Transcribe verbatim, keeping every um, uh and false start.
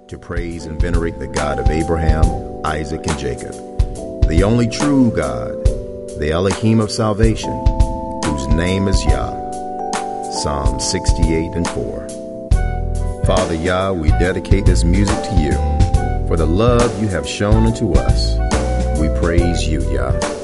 to praise and venerate the God of Abraham, Isaac, and Jacob, the only true God, the Elohim of salvation, whose name is Yah. Psalm sixty-eight and four. Father Yah, we dedicate this music to you for the love you have shown unto us. We praise you, Yah.